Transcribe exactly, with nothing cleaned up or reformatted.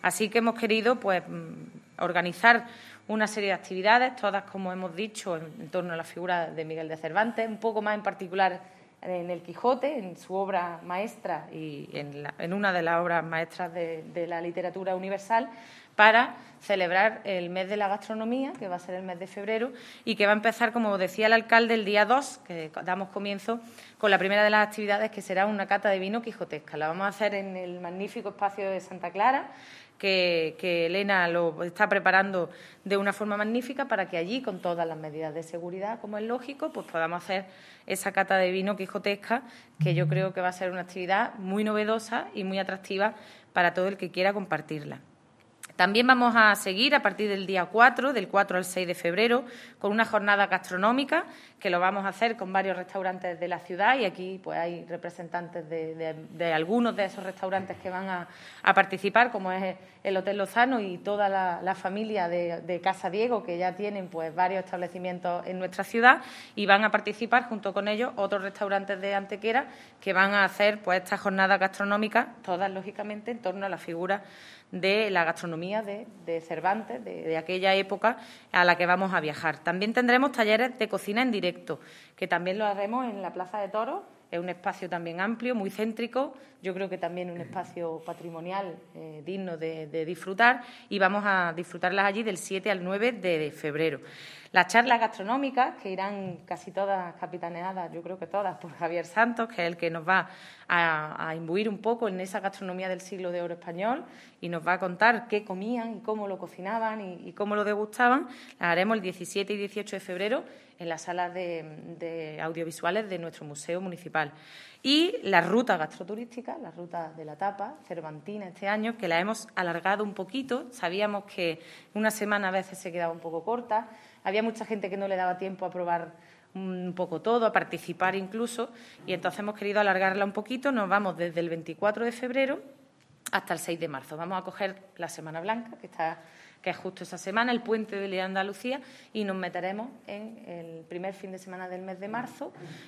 Así que hemos querido pues organizar una serie de actividades, todas, como hemos dicho, en, en torno a la figura de Miguel de Cervantes, un poco más en particular en el Quijote, en su obra maestra y en, la, en una de las obras maestras de, de la literatura universal, para celebrar el mes de la gastronomía, que va a ser el mes de febrero, y que va a empezar, como decía el alcalde, el día dos, que damos comienzo con la primera de las actividades, que será una cata de vino quijotesca. La vamos a hacer en el magnífico espacio de Santa Clara, Que, que Elena lo está preparando de una forma magnífica para que allí, con todas las medidas de seguridad, como es lógico, pues podamos hacer esa cata de vino quijotesca, que yo creo que va a ser una actividad muy novedosa y muy atractiva para todo el que quiera compartirla. También vamos a seguir a partir del día cuatro, del cuatro al seis de febrero, con una jornada gastronómica que lo vamos a hacer con varios restaurantes de la ciudad, y aquí pues hay representantes de, de, de algunos de esos restaurantes que van a, a participar, como es el Hotel Lozano y toda la, la familia de, de Casa Diego, que ya tienen pues varios establecimientos en nuestra ciudad, y van a participar junto con ellos otros restaurantes de Antequera que van a hacer pues esta jornada gastronómica, todas lógicamente en torno a la figura de la gastronomía de, de Cervantes, de, de aquella época a la que vamos a viajar. También tendremos talleres de cocina en directo, que también lo haremos en la Plaza de Toros. Es un espacio también amplio, muy céntrico, yo creo que también un espacio patrimonial eh, digno de, de disfrutar, y vamos a disfrutarlas allí del siete al nueve de febrero. Las charlas gastronómicas, que irán casi todas capitaneadas, yo creo que todas, por Javier Santos, que es el que nos va a, a imbuir un poco en esa gastronomía del siglo de oro español y nos va a contar qué comían y cómo lo cocinaban y, y cómo lo degustaban. Las haremos el diecisiete y dieciocho de febrero en las salas de, de audiovisuales de nuestro Museo Municipal. Y la ruta gastroturística, la ruta de la tapa cervantina este año, que la hemos alargado un poquito. Sabíamos que una semana a veces se quedaba un poco corta. Había mucha gente que no le daba tiempo a probar un poco todo, a participar incluso, y entonces hemos querido alargarla un poquito. Nos vamos desde el veinticuatro de febrero hasta el seis de marzo. Vamos a coger la Semana Blanca, que está que es justo esa semana, el puente de Andalucía, y nos meteremos en el primer fin de semana del mes de marzo,